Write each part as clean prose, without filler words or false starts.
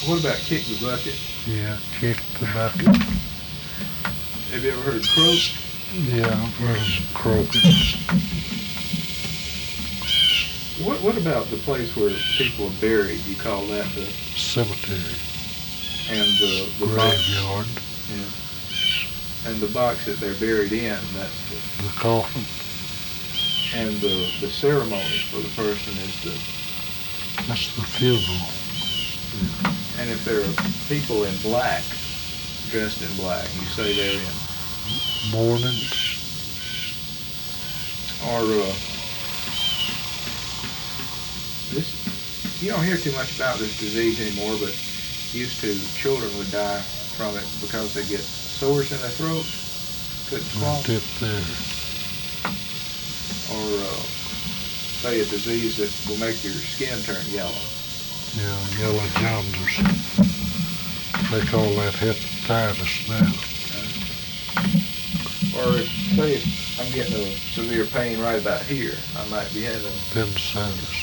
What about kick the bucket? Yeah, kick the bucket. Have you ever heard croak? Yeah, there's croaking. What about the place where people are buried? You call that the Cemetery. and the box? Graveyard. Yeah. And the box that they're buried in, that's The coffin. and the ceremony for the person is That's the funeral. and if there are people in black, dressed in black, you say they're in Mourning. or this. You don't hear too much about this disease anymore, but used to children would die from it because they get sores in their throats, couldn't swallow, Tip there. or say a disease that will make your skin turn yellow. Yeah, yellow jaundice. They call that hepatitis now. Or say if I'm getting a severe pain right about here, I might be having. Appendicitis.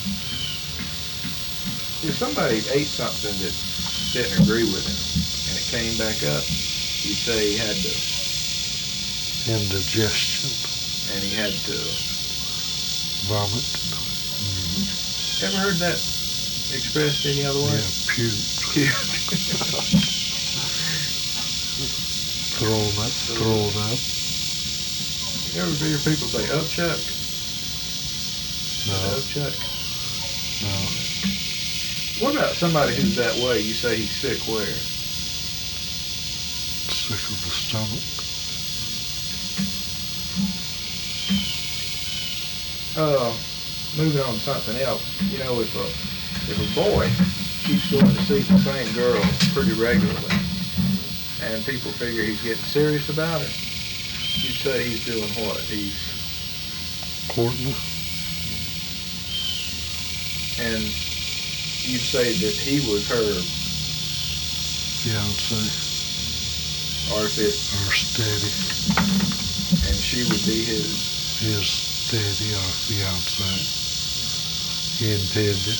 If somebody ate something that didn't agree with him and it came back up, you'd say he had to, Indigestion. and he had to. Vomit. Ever heard that expressed any other way? Yeah, puke. Thrown up. You ever hear people say upchuck? No, Upchuck. no. What about somebody who's that way? You say he's sick where? Sick of the stomach. Moving on to something else. You know, if a boy keeps going to see the same girl pretty regularly, and people figure he's getting serious about it, you'd say he's doing what? He's Courtney. and you'd say that he was her, Fiance. or if it, Or steady. and she would be his. His steady or fiance. Intended.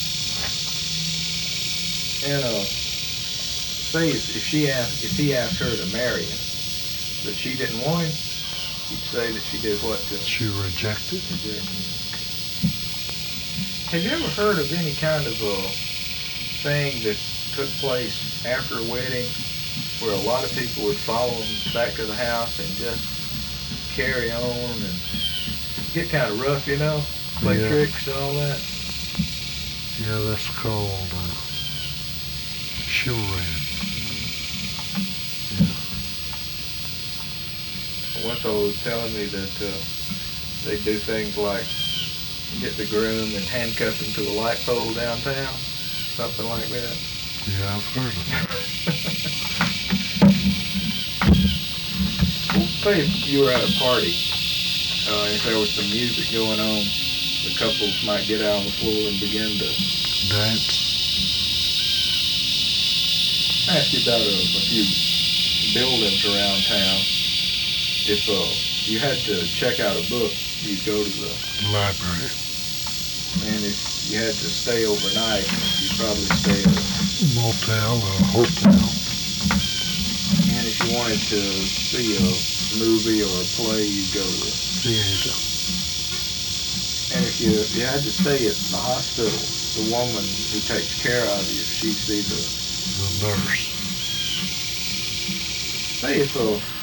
And say if he asked her to marry him, but she didn't want him, you'd say that she did what to She rejected. Have you ever heard of any kind of a thing that took place after a wedding where a lot of people would follow him back to the house and just carry on and get kind of rough, you know, play Yeah. tricks and all that? Yeah, that's called children. One fellow was telling me that they do things like get the groom and handcuff him to a light pole downtown, something like that. Yeah, I've heard of that. Well, say if you were at a party, if there was some music going on, the couples might get out on the floor and begin to Dance. ask you about a few buildings around town. If you had to check out a book, you'd go to the Library. and if you had to stay overnight, you'd probably stay at a Motel or hotel. and if you wanted to see a movie or a play, you'd go to the Theater. and if you had to stay at the hospital, the woman who takes care of you, she'd be the The nurse. say if